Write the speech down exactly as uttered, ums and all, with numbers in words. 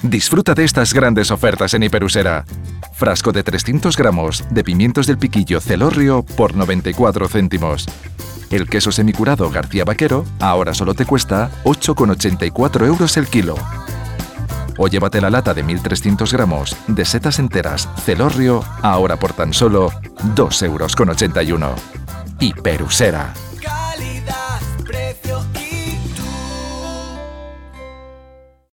Disfruta de estas grandes ofertas en Hiperusera. Frasco de trescientos gramos de pimientos del piquillo Celorrio por noventa y cuatro céntimos. El queso semicurado García Vaquero ahora solo te cuesta ocho con ochenta y cuatro euros el kilo. O llévate la lata de mil trescientos gramos de setas enteras Celorrio ahora por tan solo dos euros con ochenta y uno. Hiperusera.